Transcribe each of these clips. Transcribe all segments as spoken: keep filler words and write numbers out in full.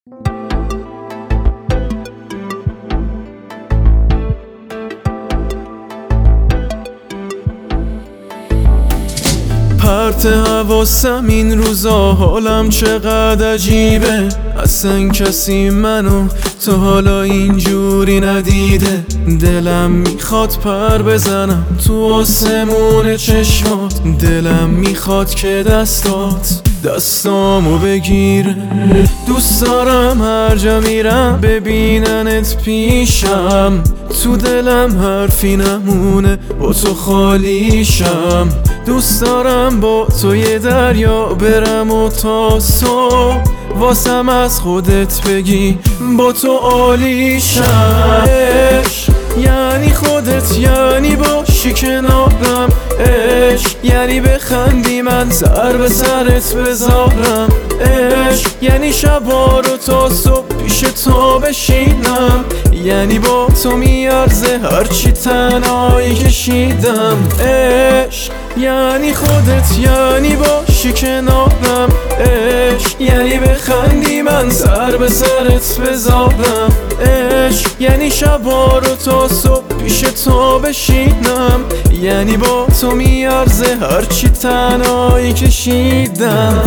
پرت حواسم این روزا حالم چقدر عجیبه، اصلا کسی منو تا حالا اینجوری ندیده. دلم میخواد پر بزنم تو آسمون چشمات، دلم میخواد که دستات دستامو بگیره. دوست دارم هر جا میرم ببیننت پیشم، تو دلم حرفی نمونه با تو خالیشم. دوست دارم با تو یه دریا برم و تا صبح واسم از خودت بگی با تو عالیشم. عشق یعنی خودت، یعنی باشی کنارم. عشق یعنی بخندی من سر به سرت بذارم. عشق یعنی شبا رو تا صبح پیش تو بشینم، یعنی با تو میارزه هرچی تنهایی کشیدم. عشق یعنی خودت، یعنی باشی کنارم. عشق یعنی بخندی من سر به سرت بذارم. عشق یعنی شبا رو تا صبح پیش تو بشینم، یعنی با تو میارزه هرچی تنهایی کشیدم.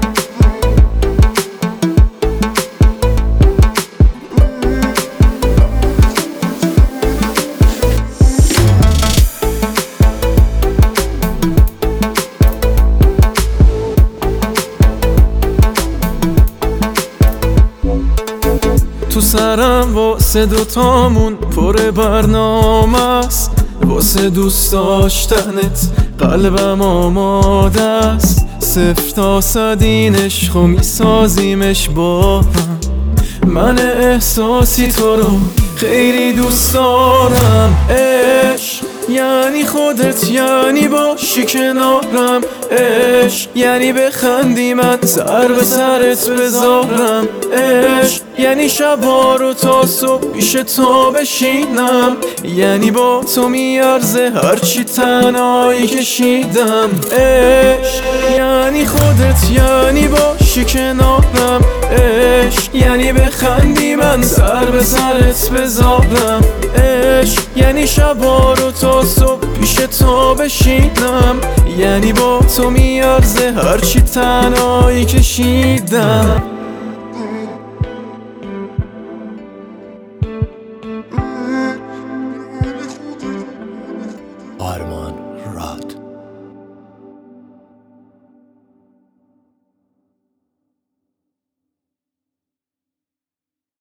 تو سرم واسه دوتامون پر برنامه است، واسه دوست داشتنت قلبم آماده است. صفر تا صد این عشقو میسازیمش با هم، من احساسی تو رو خیلی دوست دارم. عشق یعنی خودت، یعنی باشی کنارم. عشق یعنی بخندی من سر به سرت بذارم. عشق یعنی شبا رو تا صبح پیش تو بشینم، یعنی با تو میارزه هرچی تنهایی کشیدم. عشق یعنی خودت، یعنی باشی کنارم. عشق یعنی بخندی من سر به سرت بذارم. عشق یعنی شبا رو تا صبح پیش تو بشینم، یعنی با تو میارزه هرچی تنهایی کشیدم.